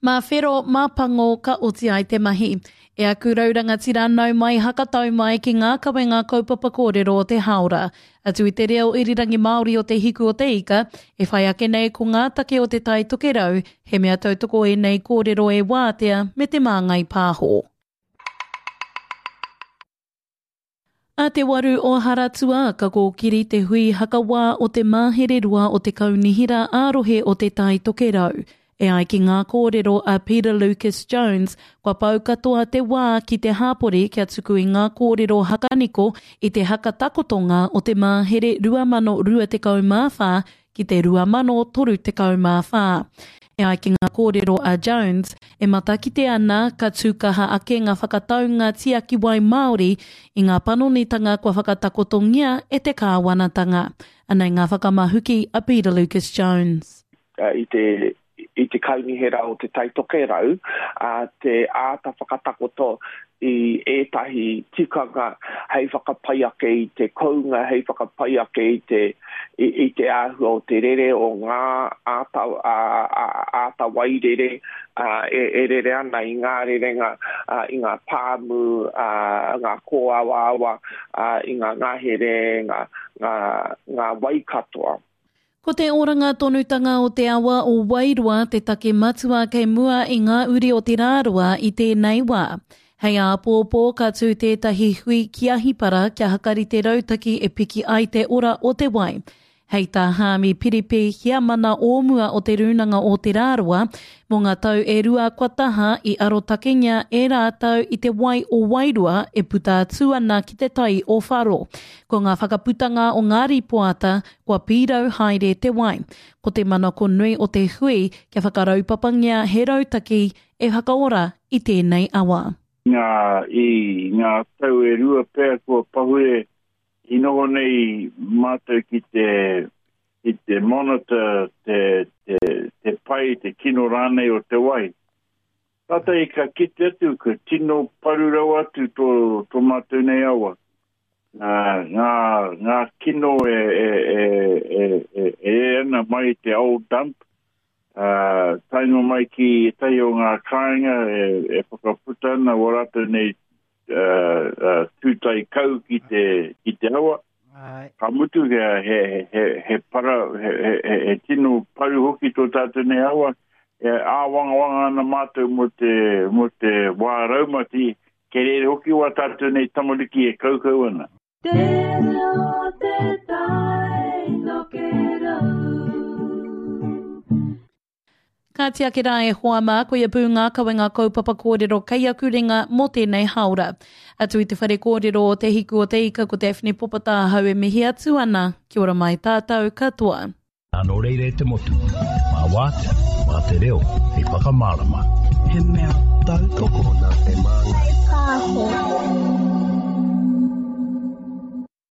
Mā whero māpango ka oti ai te mahi. E aku rauranga tira nau mai hakatau mai ki ngā kawenga kaupapa kōrero o te haora. Atu i te reo irirangi Māori o te hiku o te ika, e whai ake nei ko ngā take o te tai tokerau, he mea tautoko e nei kōrero e wātea me te māngai pāho. A te waru o Haratua, ka kōkiri te hui hakawā o te māhererua o te kaunihira ārohe o te tai tokerau. E ai ki ngā kōrero a Peter Lucas Jones, kua pau katoa te wā ki te hāpori kia tuku i ngā kōrero hakaniko i te hakatakotonga o te māhere 2024 ki te 2034. E ai ki ngā kōrero a Jones, e matakite ana ka tūkaha ake ngā whakataunga tiaki wai Māori i ngā panonitanga kua whakatakotongia e te kāwanatanga. Anei ngā whakamahuki a Peter Lucas Jones. I te kaunihera o te taitokerau, te āta whakatakoto i ētahi tikanga hei whakapai ake i te kounga, hei whakapai ake i te āhua o te rere o ngā āta wairere, e rere ana i ngā rerenga, i ngā pāmu, ngā kōawawa, i ngā ngahere, ngā waikatoa. Ko te oranga tonutanga o te awa o Wairua te take matua kei mua i ngā uri o te rārua i tēnei wā. Hei a pōpō ka tū tētahi hui ki ahipara kia hakari te rautaki e piki ai te ora o te wai. Hei tā hāmi piripi hia mana ōmua o te runanga o te rārua, mō ngā tau e rua kua taha i arotakengia e rātau i te wai o Wairua e puta tuana ki te tai o Wharo. Ko ngā whakaputanga o ngā ripoata, kua pīrau haere te wai. Ko te manako nui o te hui, kia whakaraupapangia he rautaki e whakaora i tēnei awa. Ngā tau e rua pēr kua pahure I noho nei mātou ki te monitor te pai, te kino rānei o te wai. Tata I ka kite atu, ka tino parurau atu tō mātou nei awa. Ngā kino e ana mai te old dump. Taino mai ki tai o ngā kāinga e whakaputa ana warata nei tūtai kau ki te awa. Ka mutu he para, he tino paru hoki tō tātou nei awa. E āwanga ana mātou mo te wā raumati, ke re hoki wā tātou nei tamariki e kaukau ana. Te reo te tai tokerau. Ka tia ke rā e hoa mā, ko ia pū ngā kawenga kaupapa kōrero kei aku ringa mō tēnei haura. Atu I te whare kōrero o te hiku o te ika ko Daphne Popata hau e mihi atu ana, kia ora mai tātou katoa. Ano reire te motu, mā wātea, mā te reo, hei whakamārama. He mea tautoko na te mā.